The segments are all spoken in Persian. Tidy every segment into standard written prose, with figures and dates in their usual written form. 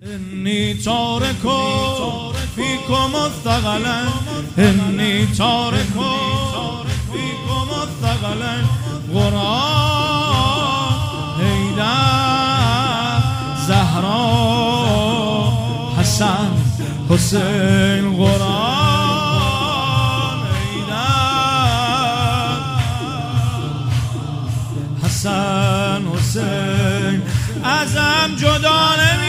إني تارك فيكم الثقلا إني تارك فيكم الثقلا قرآن حیدر زهرا حسن حسین قرآن حیدر حسن حسین ازم جدا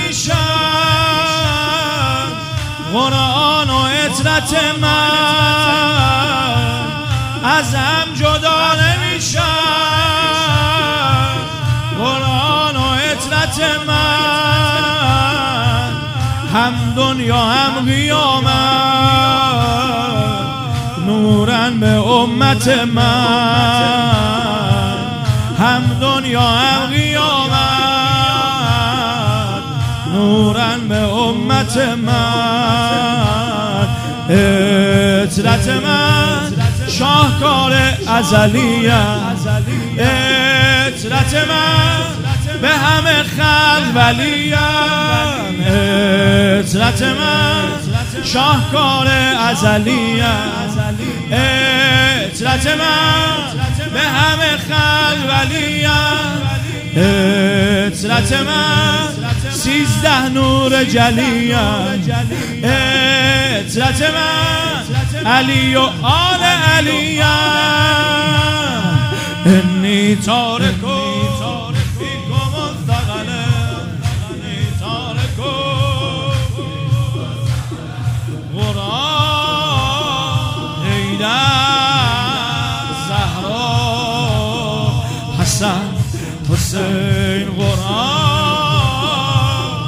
نمیشن قرآن و عطرت من ازم جدا نمیشن قرآن و عطرت من هم دنیا هم قیامت نورن به امت من هم دنیا هم قیامت نورن به امت من عطرت من شاهکار ازلیه عطرت من به همه خلق ولیه عطرت من شاهکار ازلیه عطرت من به همه خلق ولیه عطرت من 13 نور جلیه عطرت من علی و آل علیه انی تارک فیکم الثقلا انی تارک قرآن حیدر زهرا حسن حسین قرآن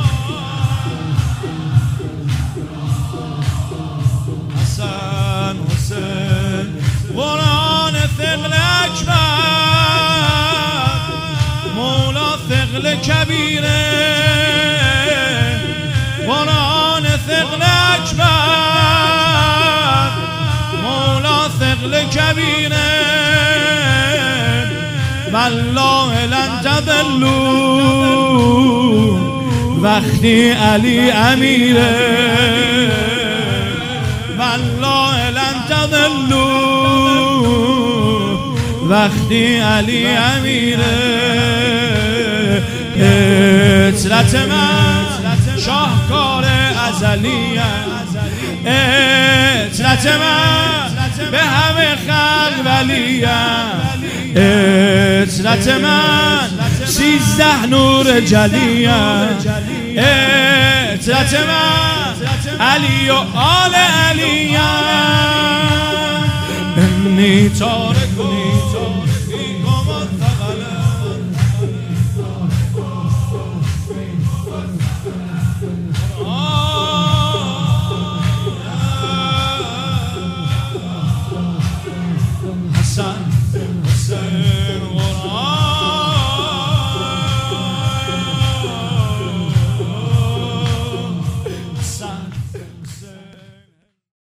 حسن حسین قرآن ثقل اکبر مولا ثقل کبیره قرآن ثقل اکبر مولا ثقل کبیره والله لن تضلوا وقتی علی امیره والله لن تضلوا وقتی علی امیره عطرت من شاهکار ازلیه عطرت من به همه خلق ولیه عطرت من 13 نور جلیه عطرت من علی و آل علیه انی تارک